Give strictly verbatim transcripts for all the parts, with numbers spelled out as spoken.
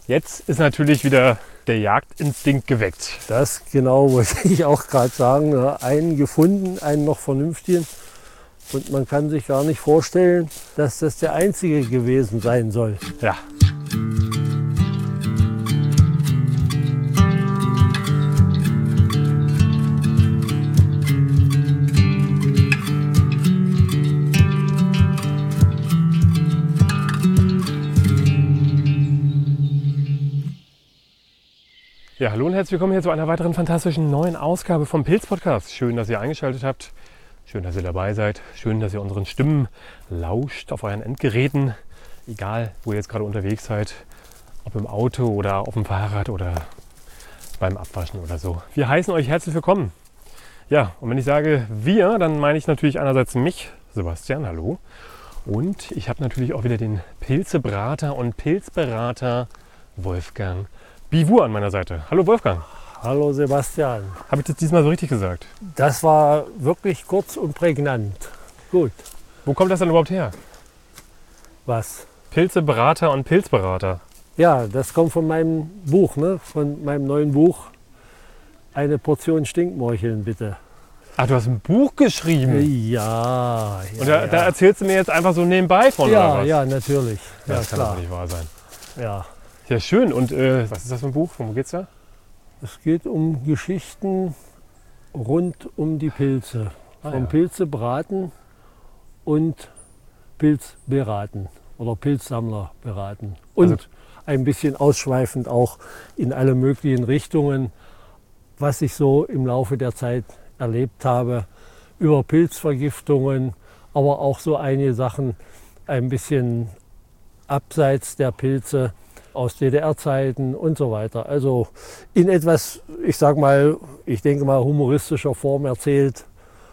Jetzt ist natürlich wieder der Jagdinstinkt geweckt. Das genau wollte ich auch gerade sagen. Ne? Einen gefunden, einen noch vernünftigen. Und man kann sich gar nicht vorstellen, dass das der einzige gewesen sein soll. Ja. Ja, hallo und herzlich willkommen hier zu einer weiteren fantastischen neuen Ausgabe vom Pilz-Podcast. Schön, dass ihr eingeschaltet habt. Schön, dass ihr dabei seid. Schön, dass ihr unseren Stimmen lauscht auf euren Endgeräten. Egal, wo ihr jetzt gerade unterwegs seid. Ob im Auto oder auf dem Fahrrad oder beim Abwaschen oder so. Wir heißen euch herzlich willkommen. Ja, und wenn ich sage wir, dann meine ich natürlich einerseits mich, Sebastian, hallo. Und ich habe natürlich auch wieder den Pilzebrater und Pilzberater Wolfgang Bivur an meiner Seite. Hallo Wolfgang. Hallo Sebastian. Habe ich das diesmal so richtig gesagt? Das war wirklich kurz und prägnant. Gut. Wo kommt das denn überhaupt her? Was? Pilzeberater und Pilzberater. Ja, das kommt von meinem Buch, ne? Von meinem neuen Buch. Eine Portion Stinkmorcheln, bitte. Ach, du hast ein Buch geschrieben? Ja. ja und da, ja. da erzählst du mir jetzt einfach so nebenbei von, ja, oder was? Ja, natürlich. Ja, Ja, das kann klar. doch nicht wahr sein. Ja. Ja, schön. Und äh, was ist das für ein Buch? Worum geht's da? Es geht um Geschichten rund um die Pilze. Ah, Vom ja. Pilzebraten und Pilzberaten oder Pilzsammler beraten. Und Also- ein bisschen ausschweifend auch in alle möglichen Richtungen, was ich so im Laufe der Zeit erlebt habe, über Pilzvergiftungen, aber auch so einige Sachen ein bisschen abseits der Pilze aus D D R-Zeiten und so weiter. Also in etwas, ich sag mal, ich denke mal humoristischer Form erzählt.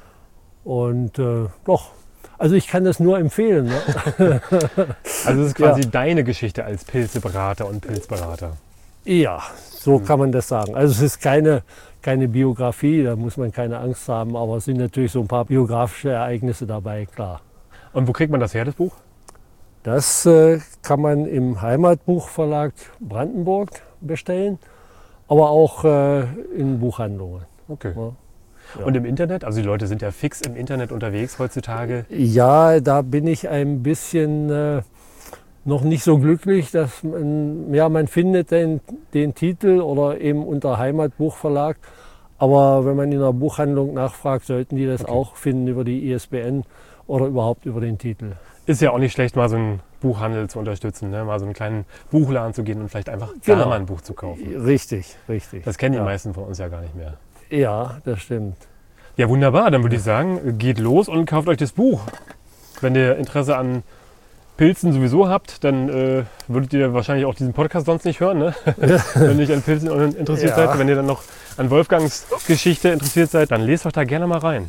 Und äh, doch, also ich kann das nur empfehlen. Ne? Also es ist quasi Ja. deine Geschichte als Pilzeberater und Pilzberater. Ja, so kann man das sagen. Also es ist keine, keine Biografie, da muss man keine Angst haben, aber es sind natürlich so ein paar biografische Ereignisse dabei, klar. Und wo kriegt man das her, das Buch? Das äh, kann man im Heimatbuchverlag Brandenburg bestellen, aber auch äh, in Buchhandlungen. Okay. Ja. Ja. Und im Internet? Also die Leute sind ja fix im Internet unterwegs heutzutage. Ja, da bin ich ein bisschen äh, noch nicht so glücklich, dass man, ja, man findet den, den Titel oder eben unter Heimatbuchverlag, aber wenn man in der Buchhandlung nachfragt, sollten die das Okay. auch finden über die I S B N oder überhaupt über den Titel. Ist ja auch nicht schlecht, mal so einen Buchhandel zu unterstützen, ne? Mal so einen kleinen Buchladen zu gehen und vielleicht einfach da Genau. mal ein Buch zu kaufen. Richtig, richtig. Das kennen die ja. meisten von uns ja gar nicht mehr. Ja, das stimmt. Ja, wunderbar. Dann würde ich sagen, geht los und kauft euch das Buch. Wenn ihr Interesse an Pilzen sowieso habt, dann äh, würdet ihr wahrscheinlich auch diesen Podcast sonst nicht hören, ne? Wenn ihr nicht an Pilzen interessiert Ja. seid. Wenn ihr dann noch an Wolfgangs Geschichte interessiert seid, dann lest doch da gerne mal rein.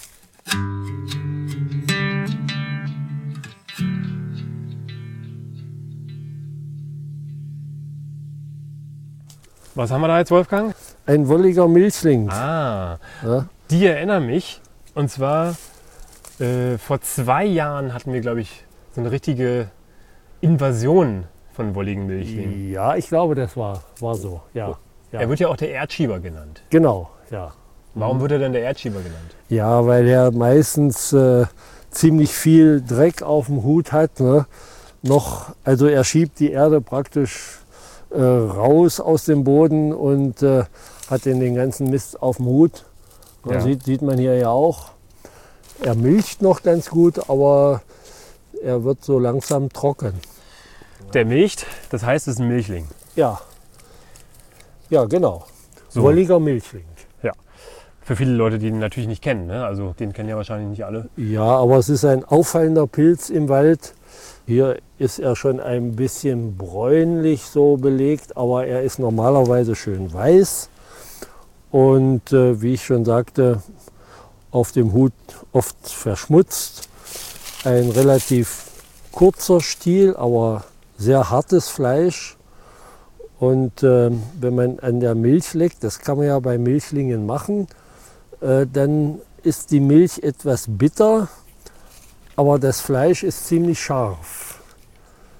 Was haben wir da jetzt, Wolfgang? Ein wolliger Milchling. Ah, Ja. die erinnern mich. Und zwar äh, vor zwei Jahren hatten wir, glaube ich, so eine richtige Invasion von wolligen Milchlingen. Ja, ich glaube, das war, war so. Ja, ja. Er wird ja auch der Erdschieber genannt. Genau, ja. Warum wird er denn der Erdschieber genannt? Ja, weil er meistens äh, ziemlich viel Dreck auf dem Hut hat. Ne? Noch, also er schiebt die Erde praktisch äh, raus aus dem Boden und äh, hat den, den ganzen Mist auf dem Hut. Ja. Sieht, sieht man hier ja auch. Er milcht noch ganz gut, aber er wird so langsam trocken. Der milcht, das heißt, es ist ein Milchling. Ja, ja genau. So. Wolliger Milchling. Für viele Leute, die ihn natürlich nicht kennen. Ne? Also den kennen ja wahrscheinlich nicht alle. Ja, aber es ist ein auffallender Pilz im Wald. Hier ist er schon ein bisschen bräunlich so belegt, aber er ist normalerweise schön weiß. Und äh, wie ich schon sagte, auf dem Hut oft verschmutzt. Ein relativ kurzer Stiel, aber sehr hartes Fleisch. Und äh, wenn man an der Milch leckt, das kann man ja bei Milchlingen machen, äh, dann ist die Milch etwas bitter, aber das Fleisch ist ziemlich scharf.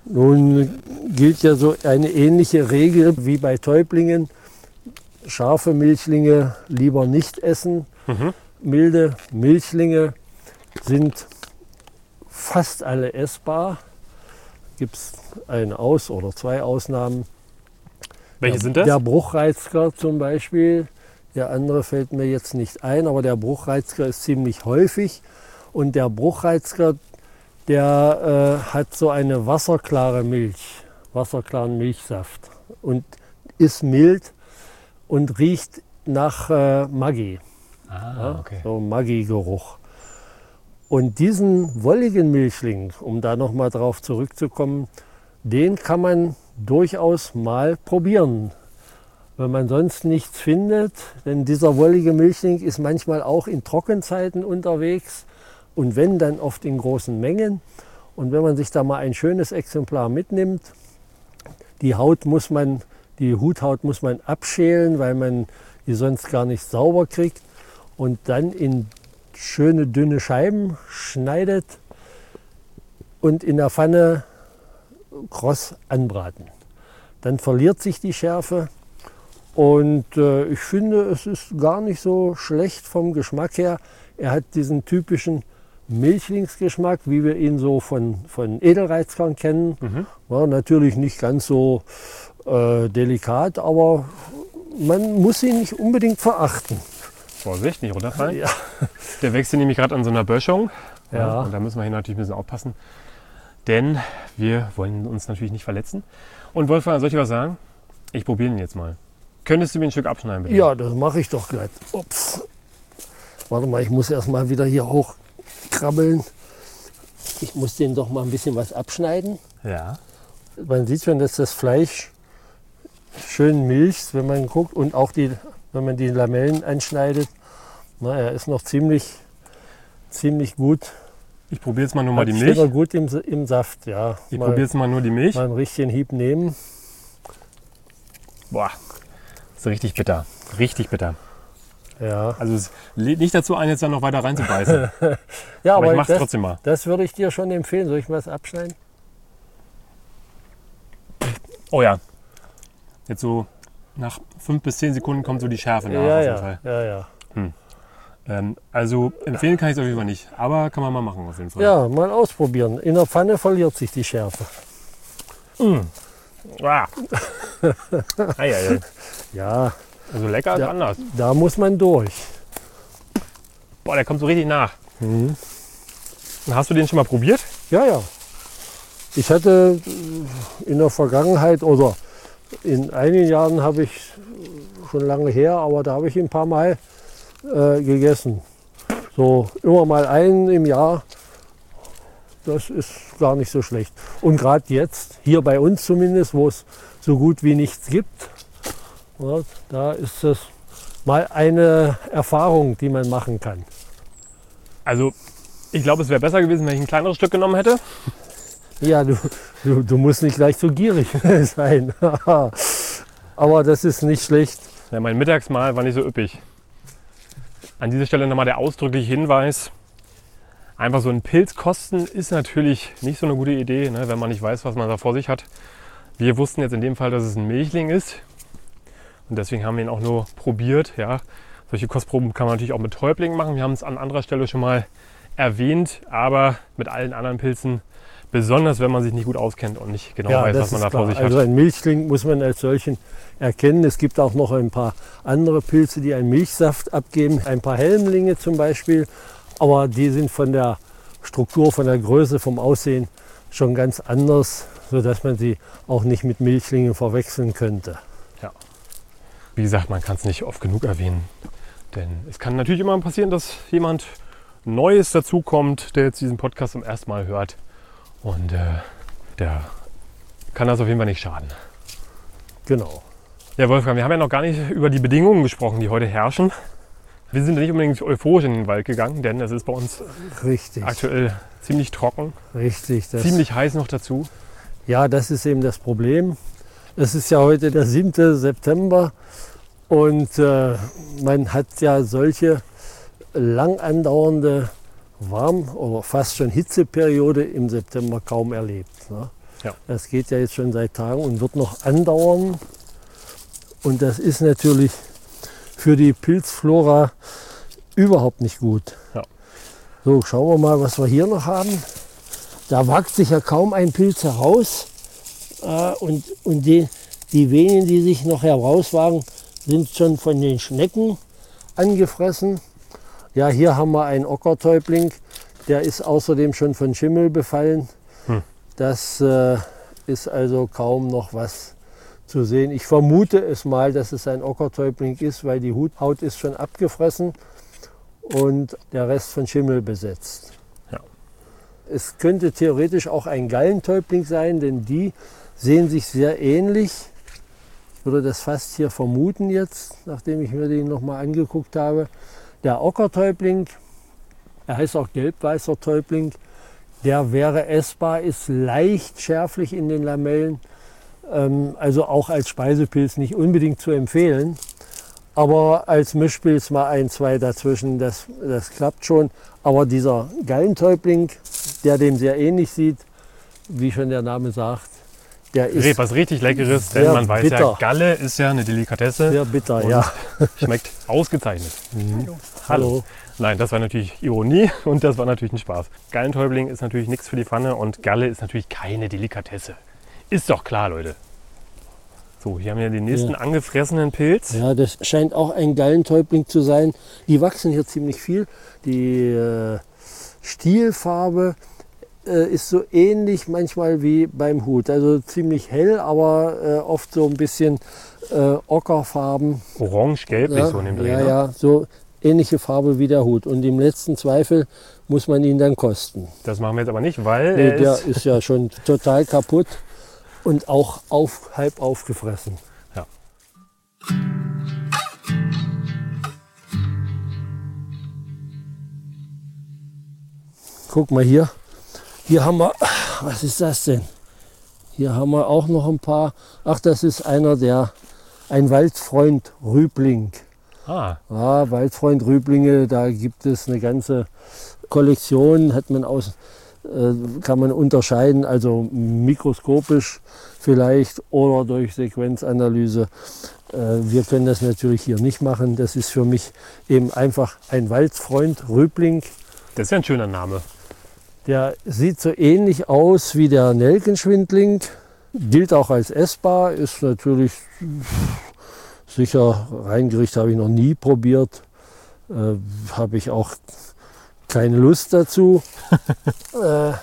Nun gilt ja so eine ähnliche Regel wie bei Täublingen. Scharfe Milchlinge lieber nicht essen. Mhm. Milde Milchlinge sind fast alle essbar. Gibt es eine Aus- oder zwei Ausnahmen. Welche der, sind das? Der Bruchreizker zum Beispiel. Der andere fällt mir jetzt nicht ein, aber der Bruchreizker ist ziemlich häufig. Und der Bruchreizker, der äh, hat so eine wasserklare Milch, wasserklaren Milchsaft und ist mild und riecht nach äh, Maggi. Ah, okay. So Maggi-Geruch. Und diesen wolligen Milchling, um da nochmal drauf zurückzukommen, den kann man durchaus mal probieren. Wenn man sonst nichts findet, denn dieser wollige Milchling ist manchmal auch in Trockenzeiten unterwegs und wenn, dann oft in großen Mengen. Und wenn man sich da mal ein schönes Exemplar mitnimmt, die Haut muss man, die Huthaut muss man abschälen, weil man die sonst gar nicht sauber kriegt und dann in schöne dünne Scheiben schneidet und in der Pfanne kross anbraten. Dann verliert sich die Schärfe. Und äh, ich finde, es ist gar nicht so schlecht vom Geschmack her. Er hat diesen typischen Milchlingsgeschmack, wie wir ihn so von, von Edelreizkern kennen. Mhm. Ja, natürlich nicht ganz so äh, delikat, aber man muss ihn nicht unbedingt verachten. Vorsicht, nicht runterfallen. Ja. Der wächst hier nämlich gerade an so einer Böschung. Ja. Und da müssen wir hier natürlich ein bisschen aufpassen. Denn wir wollen uns natürlich nicht verletzen. Und Wolfgang, soll ich was sagen? Ich probiere ihn jetzt mal. Könntest du mir ein Stück abschneiden, bitte? Ja, das mache ich doch gleich. Ups. Warte mal, ich muss erst mal wieder hier hochkrabbeln. Ich muss den doch mal ein bisschen was abschneiden. Ja. Man sieht schon, dass das Fleisch schön milcht, wenn man guckt. Und auch die, wenn man die Lamellen anschneidet. Na, er ist noch ziemlich, ziemlich gut. Ich probiere jetzt mal nur mal die Steht Milch. noch gut im, im Saft, ja. Ich Mal- probiere jetzt mal nur die Milch. Mal einen richtigen Hieb nehmen. Boah, ist richtig bitter. Richtig bitter. Ja, Also es lädt nicht dazu ein, jetzt dann noch weiter reinzubeißen. ja Aber ich mache es das, trotzdem mal. das würde ich dir schon empfehlen. Soll ich mal was abschneiden? Oh ja. Jetzt so nach fünf bis zehn Sekunden kommt so die Schärfe nach ja, auf jeden ja, Fall. ja, ja. Ähm, also empfehlen kann ich es auf jeden Fall nicht. Aber kann man mal machen auf jeden Fall. Ja, mal ausprobieren. In der Pfanne verliert sich die Schärfe. Ah. Ei, ei, ei. Ja, Also lecker ist Ja. anders. da muss man durch. Boah, der kommt so richtig nach. Mhm. Und hast du den schon mal probiert? Ja, ja. Ich hatte in der Vergangenheit oder in einigen Jahren habe ich schon lange her, aber da habe ich ihn ein paar Mal äh, gegessen. So immer mal einen im Jahr. Das ist gar nicht so schlecht. Und gerade jetzt, hier bei uns zumindest, wo es so gut wie nichts gibt, ja, da ist es mal eine Erfahrung, die man machen kann. Also ich glaube, es wäre besser gewesen, wenn ich ein kleineres Stück genommen hätte. Ja, du, du, du musst nicht gleich so gierig sein. Aber das ist nicht schlecht. Ja, mein Mittagsmahl war nicht so üppig. An dieser Stelle nochmal der ausdrückliche Hinweis. Einfach so einen Pilz kosten ist natürlich nicht so eine gute Idee, ne, wenn man nicht weiß, was man da vor sich hat. Wir wussten jetzt in dem Fall, dass es ein Milchling ist. Und deswegen haben wir ihn auch nur probiert. Ja. Solche Kostproben kann man natürlich auch mit Täublingen machen. Wir haben es an anderer Stelle schon mal erwähnt, aber mit allen anderen Pilzen, besonders wenn man sich nicht gut auskennt und nicht genau weiß, was man da vor sich Also hat. ein Milchling muss man als solchen erkennen. Es gibt auch noch ein paar andere Pilze, die einen Milchsaft abgeben. Ein paar Helmlinge zum Beispiel. Aber die sind von der Struktur, von der Größe, vom Aussehen schon ganz anders, sodass man sie auch nicht mit Milchlingen verwechseln könnte. Wie gesagt, man kann es nicht oft genug erwähnen. Denn es kann natürlich immer passieren, dass jemand Neues dazukommt, der jetzt diesen Podcast zum ersten Mal hört. Und äh, der kann das auf jeden Fall nicht schaden. Genau. Ja, Wolfgang, wir haben ja noch gar nicht über die Bedingungen gesprochen, die heute herrschen. Wir sind nicht unbedingt euphorisch in den Wald gegangen, denn es ist bei uns Richtig. aktuell ziemlich trocken, Richtig. Das, ziemlich heiß noch dazu. Ja, das ist eben das Problem. Es ist ja heute der siebte September und äh, man hat ja solche lang andauernde Warm- oder fast schon Hitzeperiode im September kaum erlebt. Ne? Ja. Das geht ja jetzt schon seit Tagen und wird noch andauern. Und das ist natürlich für die Pilzflora überhaupt nicht gut. Ja. So, schauen wir mal, was wir hier noch haben. Da wagt sich ja kaum ein Pilz heraus. Äh, und und die, die wenigen, die sich noch herauswagen, sind schon von den Schnecken angefressen. Ja, hier haben wir einen Ockertäubling. Der ist außerdem schon von Schimmel befallen. Hm. Das äh, ist also kaum noch was zu sehen. Ich vermute es mal, dass es ein Ockertäubling ist, weil die Huthaut ist schon abgefressen und der Rest von Schimmel besetzt. Ja. Es könnte theoretisch auch ein Gallentäubling sein, denn die sehen sich sehr ähnlich. Ich würde das fast hier vermuten jetzt, nachdem ich mir den noch mal angeguckt habe. Der Ockertäubling, er heißt auch gelb-weißer Täubling, der wäre essbar, ist leicht schärflich in den Lamellen, ähm, also auch als Speisepilz nicht unbedingt zu empfehlen. Aber als Mischpilz mal ein, zwei dazwischen, das, das klappt schon. Aber dieser Gallentäubling, der dem sehr ähnlich sieht, wie schon der Name sagt, der ist Was richtig Leckeres, denn sehr man weiß ja, bitter. Galle ist ja eine Delikatesse. sehr bitter, und ja. schmeckt ausgezeichnet. Hallo. Hallo. Nein, das war natürlich Ironie und das war natürlich ein Spaß. Gallentäubling ist natürlich nichts für die Pfanne und Galle ist natürlich keine Delikatesse. Ist doch klar, Leute. So, hier haben wir den nächsten Ja. angefressenen Pilz. Ja, das scheint auch ein Gallentäubling zu sein. Die wachsen hier ziemlich viel. Die äh, Stielfarbe äh, ist so ähnlich manchmal wie beim Hut. Also ziemlich hell, aber äh, oft so ein bisschen äh, ockerfarben. Orange-gelblich Ja, so in dem Dreh. ja, ne? ja, so ähnliche Farbe wie der Hut. Und im letzten Zweifel muss man ihn dann kosten. Das machen wir jetzt aber nicht, weil Nee, er der ist, ist ja schon total kaputt und auch auf, halb aufgefressen. Ja. Guck mal hier. Hier haben wir, was ist das denn? Hier haben wir auch noch ein paar. Ach, das ist einer der, ein Waldfreund Rübling. Ah, Ja, Waldfreund Rüblinge, da gibt es eine ganze Kollektion, hat man aus, äh, kann man unterscheiden, also mikroskopisch vielleicht oder durch Sequenzanalyse. Äh, wir können das natürlich hier nicht machen. Das ist für mich eben einfach ein Waldfreund Rübling. das ist ja ein schöner Name. Der sieht so ähnlich aus wie der Nelkenschwindling, gilt auch als essbar, ist natürlich sicher, Reingericht habe ich noch nie probiert, äh, habe ich auch keine Lust dazu. äh,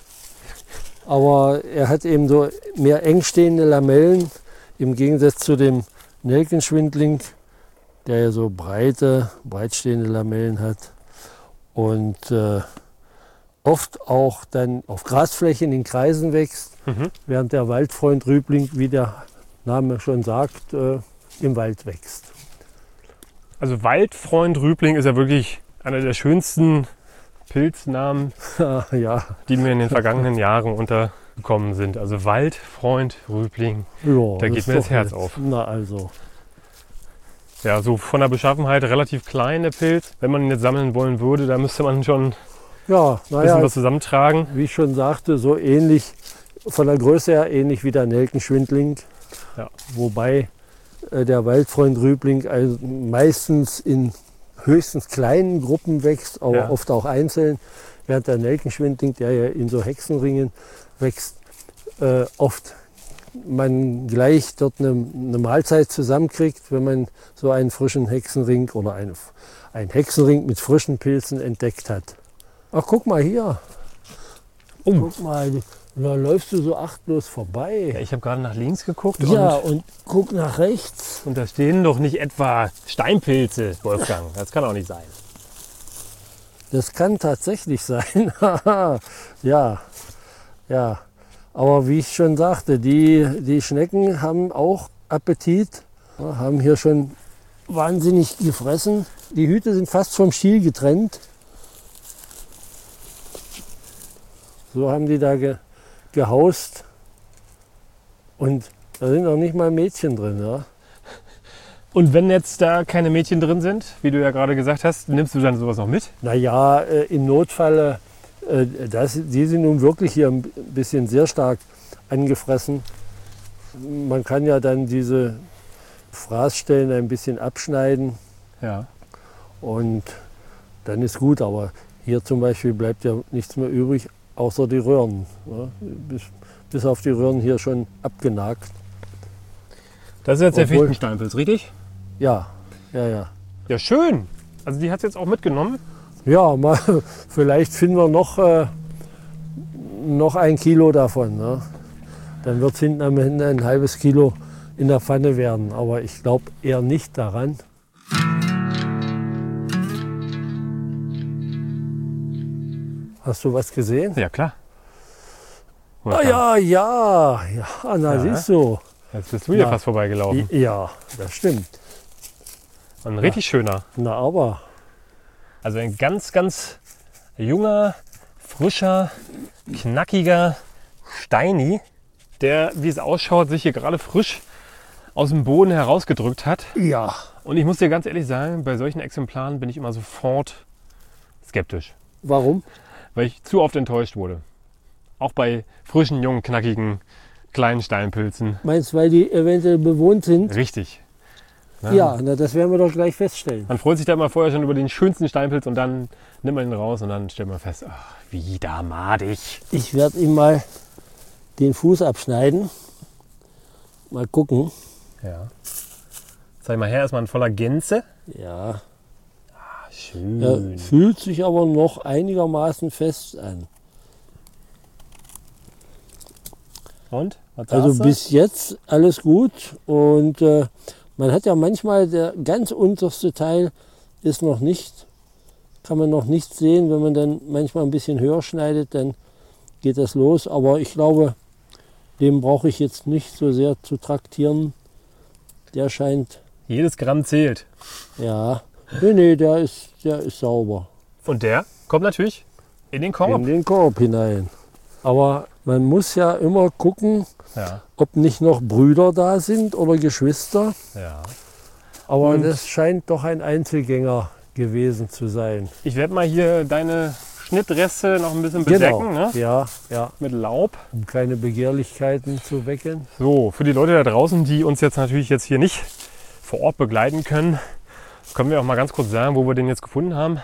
aber er hat eben so mehr eng stehende Lamellen im Gegensatz zu dem Nelkenschwindling, der ja so breite, breitstehende Lamellen hat und äh, oft auch dann auf Grasflächen in Kreisen wächst, Mhm. während der Waldfreund Rübling, wie der Name schon sagt, äh, im Wald wächst. Also Waldfreund Rübling ist ja wirklich einer der schönsten Pilznamen, Ja, die mir in den vergangenen Jahren untergekommen sind. Also Waldfreund Rübling. ja, Da geht ist mir das doch Herz nett. auf. Na also, Ja, so von der Beschaffenheit relativ klein, der Pilz. Wenn man ihn jetzt sammeln wollen würde, da müsste man schon ein ja, bisschen naja, was zusammentragen. wie ich schon sagte, so ähnlich, von der Größe her ähnlich wie der Nelkenschwindling. Ja. Wobei äh, der Waldfreund Rübling also meistens in höchstens kleinen Gruppen wächst, aber Ja. oft auch einzeln. Während der Nelkenschwindling, der ja in so Hexenringen wächst, äh, oft man gleich dort eine, eine Mahlzeit zusammenkriegt, wenn man so einen frischen Hexenring oder einen, einen Hexenring mit frischen Pilzen entdeckt hat. Ach, guck mal hier. Oh. Guck mal, da läufst du so achtlos vorbei. Ja, ich habe gerade nach links geguckt Ja, und, und guck nach rechts. und da stehen doch nicht etwa Steinpilze, Wolfgang. Das kann auch nicht sein. Das kann tatsächlich sein. Ja, ja. Aber wie ich schon sagte, die, die Schnecken haben auch Appetit, ja, haben hier schon wahnsinnig gefressen. Die Hüte sind fast vom Stiel getrennt. So haben die da ge, gehaust. Und da sind noch nicht mal Mädchen drin. Ja. Und wenn jetzt da keine Mädchen drin sind, wie du ja gerade gesagt hast, nimmst du dann sowas noch mit? Naja, äh, im Notfall, äh, das, die sind nun wirklich hier ein bisschen sehr stark angefressen. Man kann ja dann diese Fraßstellen ein bisschen abschneiden Ja. und dann ist gut. Aber hier zum Beispiel bleibt ja nichts mehr übrig, außer die Röhren. Ja, bis, bis auf die Röhren hier schon abgenagt. Das ist jetzt der Obwohl- Fichtensteinpilz, richtig? Ja, ja, ja. Ja, schön. Also die hat es jetzt auch mitgenommen. Ja, mal, vielleicht finden wir noch, äh, noch ein Kilo davon. Ne? Dann wird es hinten am Ende ein halbes Kilo in der Pfanne werden. Aber ich glaube eher nicht daran. Hast du was gesehen? Ja, klar. Ah ja, ja, ja, na Ja. siehst du. Jetzt bist du hier Na. fast vorbeigelaufen. Ja, das stimmt. Ein richtig schöner. Na aber, Also ein ganz, ganz junger, frischer, knackiger Steini, der, wie es ausschaut, sich hier gerade frisch aus dem Boden herausgedrückt hat. ja, Und ich muss dir ganz ehrlich sagen, bei solchen Exemplaren bin ich immer sofort skeptisch, warum? weil ich zu oft enttäuscht wurde. Auch bei frischen, jungen, knackigen, kleinen Steinpilzen. Meinst du, weil die eventuell bewohnt sind? Richtig. Ja, na, das werden wir doch gleich feststellen. Man freut sich da immer vorher schon über den schönsten Steinpilz und dann nimmt man ihn raus und dann stellt man fest, ach, wieder madig. Ich werde ihm mal den Fuß abschneiden. Mal gucken. Ja. Zeig mal her, erstmal in voller Gänze. Ja, Ah, schön. er fühlt sich aber noch einigermaßen fest an. Und? Was Also sagst du? bis jetzt alles gut. Und äh, man hat ja manchmal, der ganz unterste Teil ist noch nicht, kann man noch nicht sehen. Wenn man dann manchmal ein bisschen höher schneidet, dann geht das los. Aber ich glaube, dem brauche ich jetzt nicht so sehr zu traktieren. Der scheint, Jedes Gramm zählt. ja, nee, nee, der ist, der ist sauber. Und der kommt natürlich in den Korb. In den Korb hinein. Aber man muss ja immer gucken, Ja, ob nicht noch Brüder da sind oder Geschwister. ja. Aber Und- das scheint doch ein Einzelgänger gewesen zu sein. Ich werde mal hier deine Schnittreste noch ein bisschen bedecken, ne? Ja, ja, Mit Laub. um keine Begehrlichkeiten zu wecken. So, für die Leute da draußen, die uns jetzt natürlich jetzt hier nicht vor Ort begleiten können, können wir auch mal ganz kurz sagen, wo wir den jetzt gefunden haben.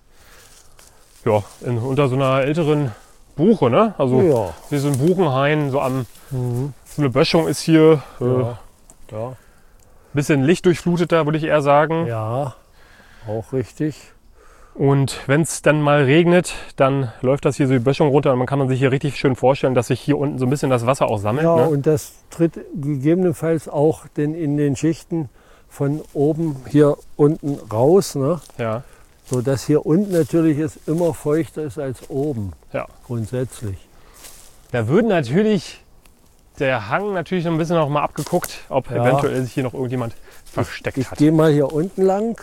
Ja, in, unter so einer älteren Buche, ne? Also Ja. hier so ein Buchenhain, so am, Mhm. so eine Böschung ist hier. Äh, Ja. Ja. Bisschen lichtdurchfluteter, würde ich eher sagen. Ja, auch richtig. Und wenn es dann mal regnet, dann läuft das hier so die Böschung runter und man kann man sich hier richtig schön vorstellen, dass sich hier unten so ein bisschen das Wasser auch sammelt. Ja, Ne? und das tritt gegebenenfalls auch denn in den Schichten von oben hier unten raus, ne? Ja, So dass hier unten natürlich es immer feuchter ist als oben, ja. grundsätzlich. Da würde natürlich der Hang natürlich noch ein bisschen noch mal abgeguckt, ob Ja. eventuell sich hier noch irgendjemand versteckt Ich hat. gehe mal hier unten lang.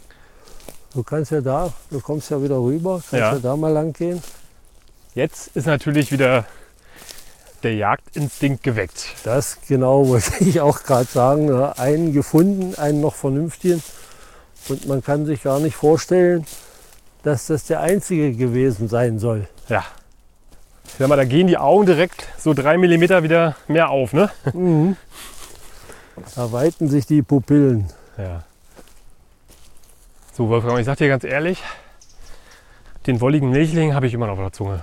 Du kannst ja da, du kommst ja wieder rüber, kannst ja, Ja. da mal lang gehen. Jetzt ist natürlich wieder der Jagdinstinkt geweckt. Das genau wollte ich auch gerade sagen. Ne? Einen gefunden, einen noch vernünftigen. Und man kann sich gar nicht vorstellen, dass das der einzige gewesen sein soll. Ja. Ich sag mal, da gehen die Augen direkt so drei Millimeter wieder mehr auf, ne? Mhm. Da weiten sich die Pupillen. Ja. So, Wolfgang, ich sag dir ganz ehrlich, den wolligen Milchling habe ich immer noch auf der Zunge.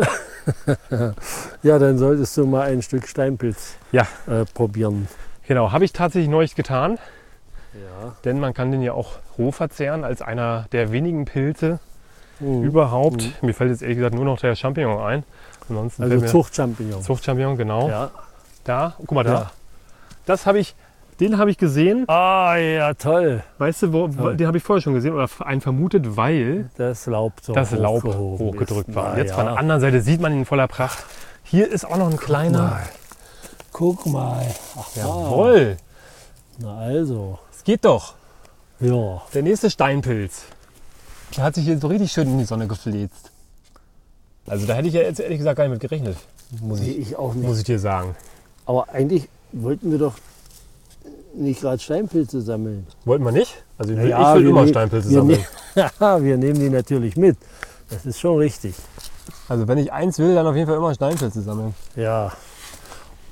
Ja, dann solltest du mal ein Stück Steinpilz Ja. äh, probieren. Genau, habe ich tatsächlich neulich getan, Ja. denn man kann den ja auch roh verzehren als einer der wenigen Pilze Mhm. überhaupt. Mir fällt jetzt ehrlich gesagt nur noch der Champignon ein. Ansonsten Also fällt mir Zuchtchampignon. Zuchtchampignon, genau. Ja. Da, guck mal da. Ja. Das habe ich, den habe ich gesehen. Ah ja, toll. Weißt du, wo, wo, Toll. den habe ich vorher schon gesehen oder einen vermutet, weil Das Laub so das Laub hochgehoben hochgedrückt ist. war. Na Jetzt ja. von der anderen Seite sieht man ihn in voller Pracht. Hier ist auch noch ein kleiner. Mal. Guck mal. Aha. Jawohl, Na also. es geht doch. Ja. Der nächste Steinpilz. Der hat sich hier so richtig schön in die Sonne gefläzt. Also da hätte ich ja jetzt ehrlich gesagt gar nicht mit gerechnet, muss Sehe ich, ich auch nicht. muss ich dir sagen. Aber eigentlich wollten wir doch nicht gerade Steinpilze sammeln. Wollten wir nicht? Also ich will, Ja, ich will wir immer nehmen- Steinpilze wir sammeln. ne- Ja, wir nehmen die natürlich mit. Das ist schon richtig. Also wenn ich eins will, dann auf jeden Fall immer Steinpilze sammeln. Ja.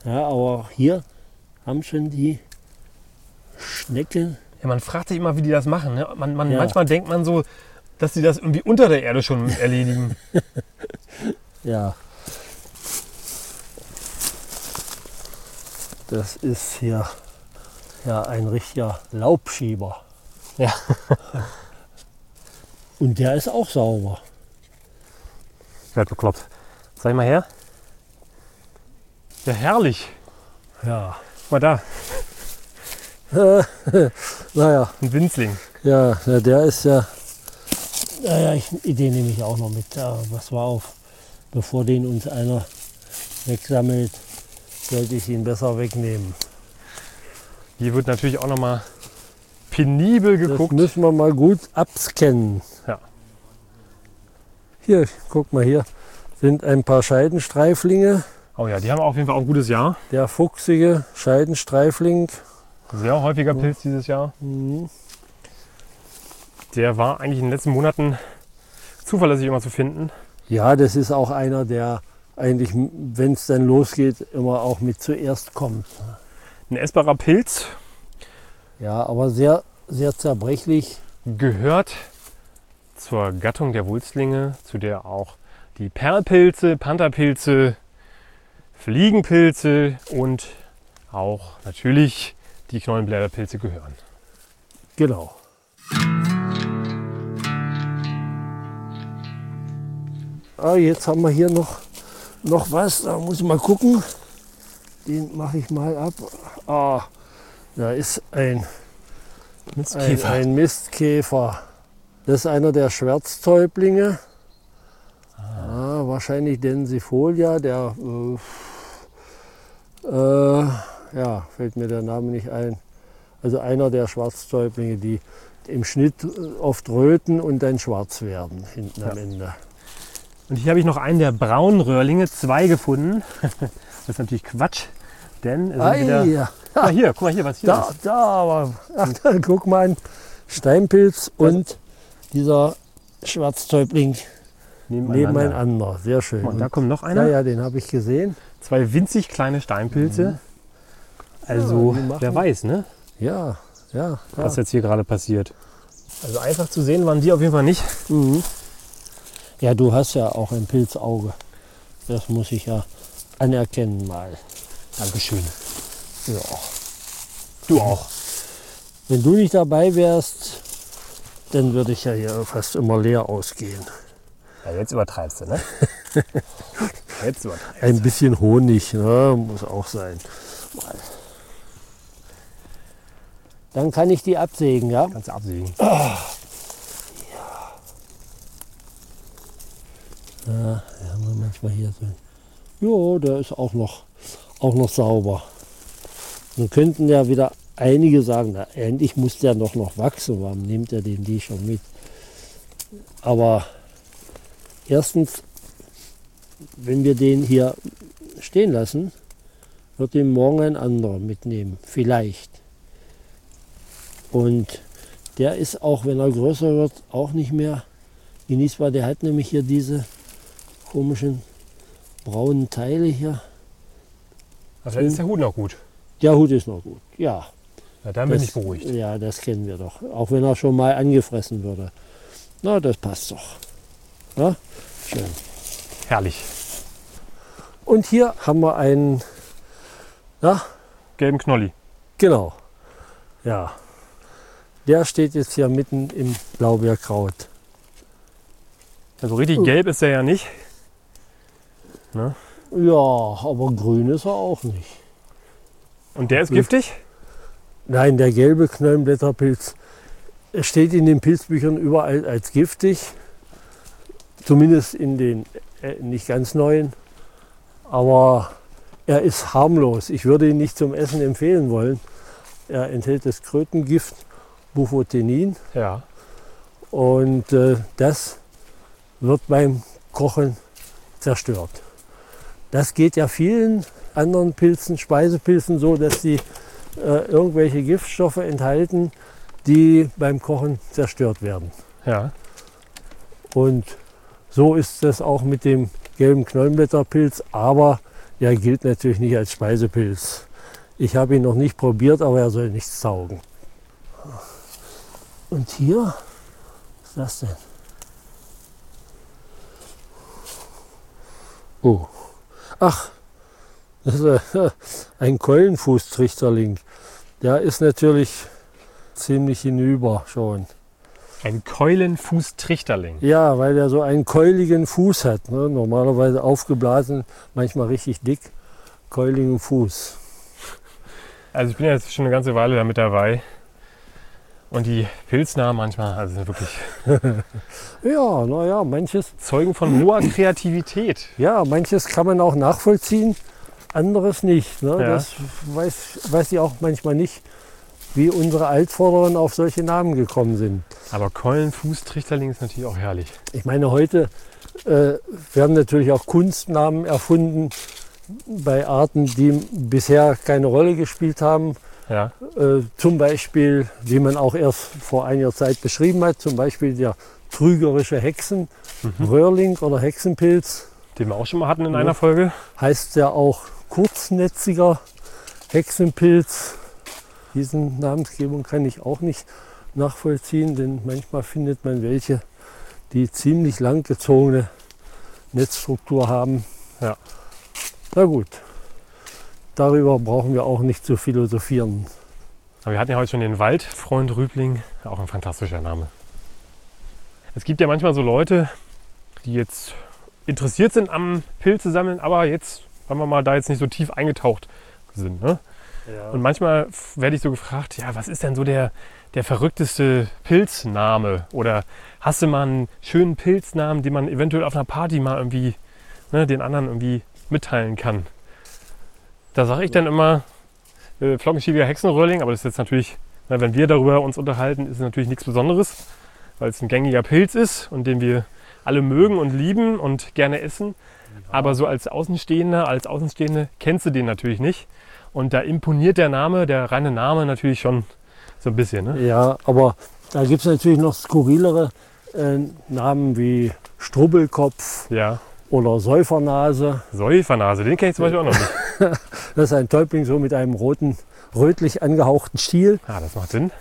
Ja, aber hier haben schon die Schnecken. Ja, man fragt sich immer, wie die das machen. Ne? Man, man, Ja. Manchmal denkt man so, dass die das irgendwie unter der Erde schon erledigen. Ja. Das ist hier ja ein richtiger Laubschieber. Ja. Und der ist auch sauber. Ich werd bekloppt. Zeig mal her. Ja, herrlich. Ja. Guck mal da, Naja, ein Winzling. ja, ja, der ist ja. Naja, ich, den nehme ich auch noch mit. Ja, was war auf? Bevor den uns einer wegsammelt, sollte ich ihn besser wegnehmen. Hier wird natürlich auch nochmal penibel Das geguckt. müssen wir mal gut abscannen. Ja. Hier, guck mal, hier sind ein paar Scheidenstreiflinge. Oh ja, die haben auf jeden Fall auch ein gutes Jahr. Der fuchsige Scheidenstreifling. Sehr häufiger Pilz dieses Jahr. Mhm. Der war eigentlich in den letzten Monaten zuverlässig immer zu finden. Ja, das ist auch einer, der eigentlich, wenn es dann losgeht, immer auch mit zuerst kommt. Ein essbarer Pilz, Ja, aber sehr, sehr zerbrechlich. gehört zur Gattung der Wulstlinge, zu der auch die Perlpilze, Pantherpilze, Fliegenpilze und auch natürlich die Knollenblätterpilze gehören. Genau. Ah, jetzt haben wir hier noch, noch was, da muss ich mal gucken. Den mache ich mal ab. Ah, da ist ein, ein, ein Mistkäfer. Das ist einer der Schwärztäublinge. Ah, wahrscheinlich Densifolia, der, äh, äh, ja, fällt mir der Name nicht ein. Also einer der Schwarztäublinge, die im Schnitt oft röten und dann schwarz werden hinten am Ende. Und hier habe ich noch einen der braunen Röhrlinge, zwei gefunden. Das ist natürlich Quatsch, denn es sind Ei, wieder... ja. Guck mal hier, guck mal hier, was hier Da, ist. da, aber ach, da, guck mal an. Steinpilz und dieser Schwarztäubling Nebeneinander. nebeneinander. Sehr schön. Guck mal, da kommt noch ja, einer. ja, den habe ich gesehen. Zwei winzig kleine Steinpilze. Also, Ja, die machen- wer weiß, ne? Ja, ja. ja. was jetzt hier gerade passiert. Also einfach zu sehen waren die auf jeden Fall nicht. Mhm. Ja, du hast ja auch ein Pilzauge. Das muss ich ja anerkennen mal. Dankeschön. Ja. Du auch. Wenn du nicht dabei wärst, dann würde ich ja hier fast immer leer ausgehen. Ja, jetzt übertreibst du, ne? Jetzt übertreibst Ein bisschen Honig, ne, muss auch sein. Dann kann ich die absägen, ja? Kannst du absägen. Ja, da haben wir manchmal hier so. Jo, der ist auch noch, auch noch sauber. Nun könnten ja wieder einige sagen, na, endlich muss der doch noch wachsen. Warum nimmt er den die schon mit? Aber erstens, wenn wir den hier stehen lassen, wird den morgen ein anderer mitnehmen. Vielleicht. Und der ist auch, wenn er größer wird, auch nicht mehr genießbar. Der hat nämlich hier diese komischen braunen Teile hier. Also vielleicht ist der Hut noch gut. Der Hut ist noch gut, ja. Ja, dann bin Das- ich beruhigt. Ja, das kennen wir doch. Auch wenn er schon mal angefressen würde. Na, das passt doch. Ja? Schön. Herrlich. Und hier haben wir einen, ja, Gelben Knolli. genau. Ja. Der steht jetzt hier mitten im Blaubeerkraut. Also richtig Oh. gelb ist er ja nicht. Ja, aber grün ist er auch nicht. Und der ist Hm. giftig? Nein, der gelbe Knollenblätterpilz er steht in den Pilzbüchern überall als giftig. Zumindest in den äh, nicht ganz neuen. Aber er ist harmlos. Ich würde ihn nicht zum Essen empfehlen wollen. Er enthält das Krötengift Bufotenin Ja. und äh, das wird beim Kochen zerstört. Das geht ja vielen anderen Pilzen, Speisepilzen so, dass sie äh, irgendwelche Giftstoffe enthalten, die beim Kochen zerstört werden. Ja. Und so ist es auch mit dem gelben Knollenblätterpilz, aber Ja, gilt natürlich nicht als Speisepilz. Ich habe ihn noch nicht probiert, aber er soll nichts taugen. Und hier, was ist das denn? Oh, ach, das ist äh, ein Keulenfußtrichterling. Der ist natürlich ziemlich hinüber schon. Ein Keulenfußtrichterling. Ja, weil er so einen keuligen Fuß hat. Ne? Normalerweise aufgeblasen, manchmal richtig dick. Keuligen Fuß. Also ich bin jetzt schon eine ganze Weile damit dabei. Und die Pilznamen manchmal, also sind wirklich Ja, naja, manches, Zeugen von hoher Kreativität. ja, manches kann man auch nachvollziehen, anderes nicht. Ne? Ja. Das weiß, weiß ich auch manchmal nicht, wie unsere Altvorderen auf solche Namen gekommen sind. Aber Keulenfußtrichterling ist natürlich auch herrlich. Ich meine, heute äh, werden natürlich auch Kunstnamen erfunden bei Arten, die bisher keine Rolle gespielt haben. Ja. Äh, zum Beispiel, wie man auch erst vor einiger Zeit beschrieben hat, zum Beispiel der trügerische Hexen, Mhm. Röhrling oder Hexenpilz, Den wir auch schon mal hatten in Ja. einer Folge. heißt ja auch kurznetziger Hexenpilz. Diesen Namensgebung kann ich auch nicht nachvollziehen, denn manchmal findet man welche, die ziemlich langgezogene Netzstruktur haben. Ja. Na gut, darüber brauchen wir auch nicht zu philosophieren. Aber wir hatten ja heute schon den Waldfreund Rübling, auch ein fantastischer Name. Es gibt ja manchmal so Leute, die jetzt interessiert sind am Pilze sammeln, aber jetzt, sagen wir mal, da jetzt nicht so tief eingetaucht sind. Ne? Ja. Und manchmal f- werde ich so gefragt, ja, was ist denn so der, der verrückteste Pilzname? Oder hast du mal einen schönen Pilznamen, den man eventuell auf einer Party mal irgendwie ne, den anderen irgendwie mitteilen kann? Da sage ich dann immer äh, Flockenschieliger Hexenröhrling, aber das ist jetzt natürlich, na, wenn wir darüber uns unterhalten, ist es natürlich nichts Besonderes, weil es ein gängiger Pilz ist und den wir alle mögen und lieben und gerne essen. Aber so als Außenstehender, als Außenstehende kennst du den natürlich nicht. Und da imponiert der Name, der reine Name natürlich schon so ein bisschen. Ne? Ja, aber da gibt es natürlich noch skurrilere äh, Namen wie Strubbelkopf Ja, oder Säufernase. Säufernase, den kenne ich zum Beispiel auch noch nicht. Das ist ein Täubling so mit einem roten, rötlich angehauchten Stiel. Ah, das macht Sinn.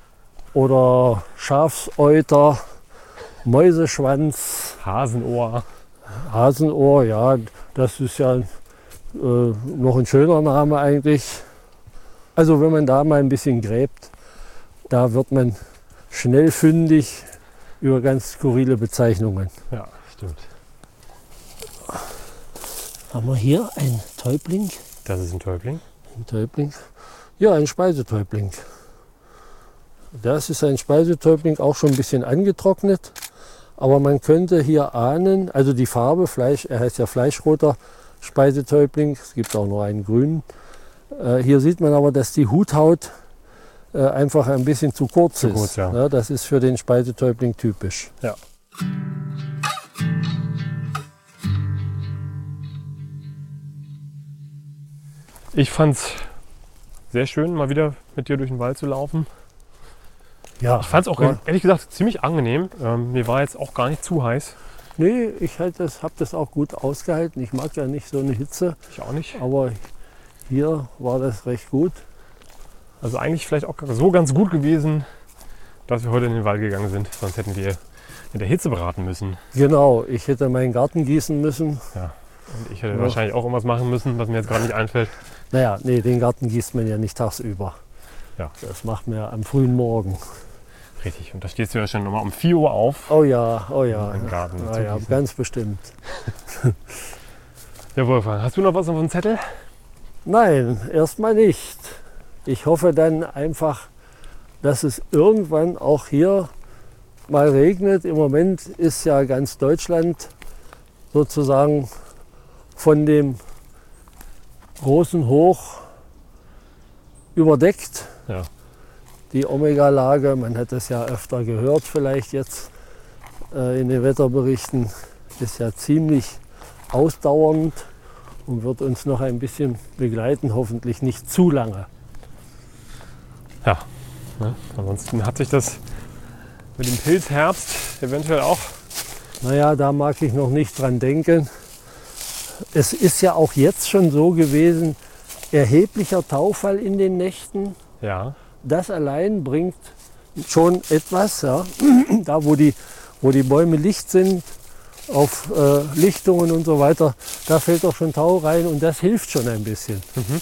Oder Schafsäuter, Mäuseschwanz, Hasenohr. Hasenohr. Ja, das ist ja äh, noch ein schöner Name eigentlich. Also wenn man da mal ein bisschen gräbt, da wird man schnell fündig über ganz skurrile Bezeichnungen. Ja, stimmt. Haben wir hier ein Täubling? Das ist ein Täubling. Ein Täubling? Ja, ein Speisetäubling. Das ist ein Speisetäubling, auch schon ein bisschen angetrocknet. Aber man könnte hier ahnen, also die Farbe, Fleisch, er heißt ja fleischroter Speisetäubling, es gibt auch noch einen grünen. Äh, hier sieht man aber, dass die Huthaut äh, einfach ein bisschen zu kurz Zu ist. kurz, ja. Das ist für den Speisetäubling typisch. Ja. Ich fand es sehr schön, mal wieder mit dir durch den Wald zu laufen. Ja, Ich fand es auch ja. ehrlich gesagt ziemlich angenehm. Ähm, mir war jetzt auch gar nicht zu heiß. Nee, ich halt das, habe das auch gut ausgehalten. Ich mag ja nicht so eine Hitze, Ich auch nicht. aber hier war das recht gut. Also eigentlich vielleicht auch so ganz gut gewesen, dass wir heute in den Wald gegangen sind. Sonst hätten wir in der Hitze beraten müssen. Genau, ich hätte meinen Garten gießen müssen. Und ich hätte Ja. wahrscheinlich auch irgendwas machen müssen, was mir jetzt gerade nicht einfällt. Naja, nee, den Garten gießt man ja nicht tagsüber. Ja. Das macht man ja am frühen Morgen. Richtig. Und da stehst du ja schon nochmal um vier Uhr auf. Oh ja, oh ja. Im Garten Ja, zu ja, gießen. ganz bestimmt. Ja, Wolfgang, hast du noch was auf dem Zettel? Nein, erstmal nicht. Ich hoffe dann einfach, dass es irgendwann auch hier mal regnet. Im Moment ist ja ganz Deutschland sozusagen von dem großen Hoch überdeckt. Ja. Die Omega-Lage, man hat das ja öfter gehört vielleicht jetzt äh, in den Wetterberichten, ist ja ziemlich ausdauernd und wird uns noch ein bisschen begleiten, hoffentlich nicht zu lange. Ja. Ne? Ansonsten hat sich das mit dem Pilzherbst eventuell auch. Naja, da mag ich noch nicht dran denken. es ist ja auch jetzt schon so gewesen, erheblicher Taufall in den Nächten. Ja. Das allein bringt schon etwas, ja. Da wo die, wo die Bäume licht sind, auf äh, Lichtungen und so weiter, da fällt doch schon Tau rein und das hilft schon ein bisschen. Mhm.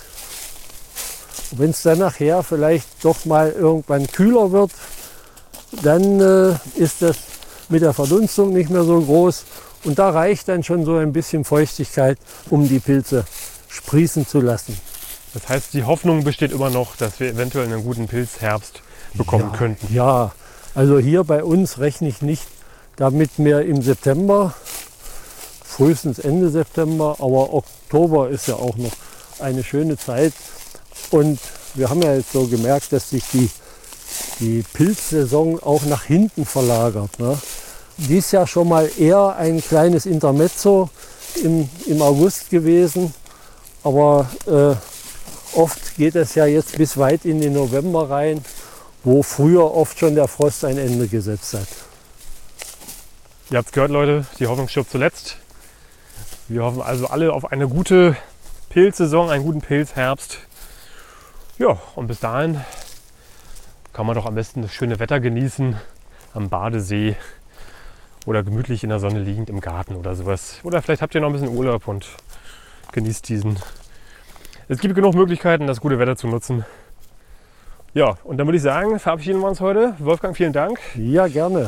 Wenn es dann nachher vielleicht doch mal irgendwann kühler wird, dann äh, ist das mit der Verdunstung nicht mehr so groß und da reicht dann schon so ein bisschen Feuchtigkeit, um die Pilze sprießen zu lassen. Das heißt, die Hoffnung besteht immer noch, dass wir eventuell einen guten Pilzherbst bekommen ja, könnten. Ja, also hier bei uns rechne ich nicht damit mehr im September, frühestens Ende September, aber Oktober ist ja auch noch eine schöne Zeit. Und wir haben ja jetzt so gemerkt, dass sich die, die Pilzsaison auch nach hinten verlagert. Ne? Dies Jahr schon mal eher ein kleines Intermezzo im, im August gewesen, aber äh, oft geht es ja jetzt bis weit in den November rein, wo früher oft schon der Frost ein Ende gesetzt hat. Ihr habt es gehört, Leute, die Hoffnung stirbt zuletzt. Wir hoffen also alle auf eine gute Pilzsaison, einen guten Pilzherbst. Ja, und bis dahin kann man doch am besten das schöne Wetter genießen am Badesee oder gemütlich in der Sonne liegend im Garten oder sowas. Oder vielleicht habt ihr noch ein bisschen Urlaub und genießt diesen. Es gibt genug Möglichkeiten, das gute Wetter zu nutzen. Ja, und dann würde ich sagen, verabschieden wir uns heute. Wolfgang, vielen Dank. Ja, gerne.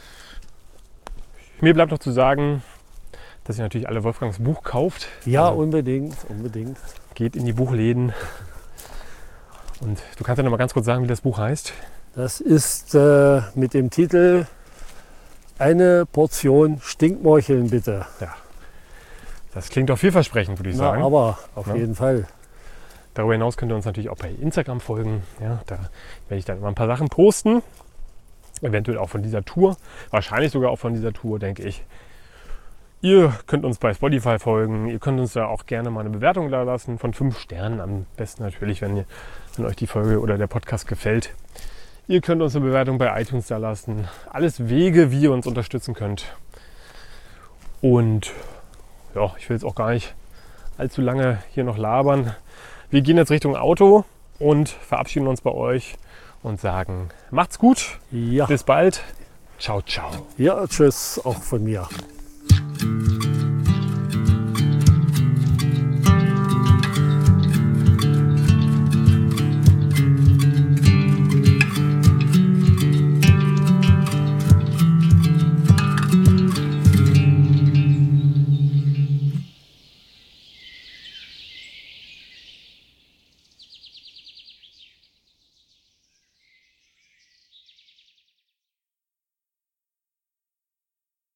Mir bleibt noch zu sagen, dass ihr natürlich alle Wolfgangs Buch kauft. Ja, also unbedingt, unbedingt. geht in die Buchläden. Und du kannst ja noch mal ganz kurz sagen, wie das Buch heißt. Das ist äh, mit dem Titel Eine Portion Stinkmorcheln bitte. Ja, das klingt doch vielversprechend, würde ich Na, sagen. aber auf Ja. jeden Fall. Darüber hinaus könnt ihr uns natürlich auch bei Instagram folgen. Ja, da werde ich dann immer ein paar Sachen posten. Eventuell auch von dieser Tour. Wahrscheinlich sogar auch von dieser Tour, denke ich. Ihr könnt uns bei Spotify folgen. Ihr könnt uns da auch gerne mal eine Bewertung da lassen von fünf Sternen. Am besten natürlich, wenn, ihr, wenn euch die Folge oder der Podcast gefällt. Ihr könnt uns eine Bewertung bei iTunes da lassen. Alles Wege, wie ihr uns unterstützen könnt. Und ja, ich will jetzt auch gar nicht allzu lange hier noch labern. Wir gehen jetzt Richtung Auto und verabschieden uns bei euch und sagen, macht's gut. Ja. Bis bald. Ciao, ciao. Ja, tschüss auch von mir.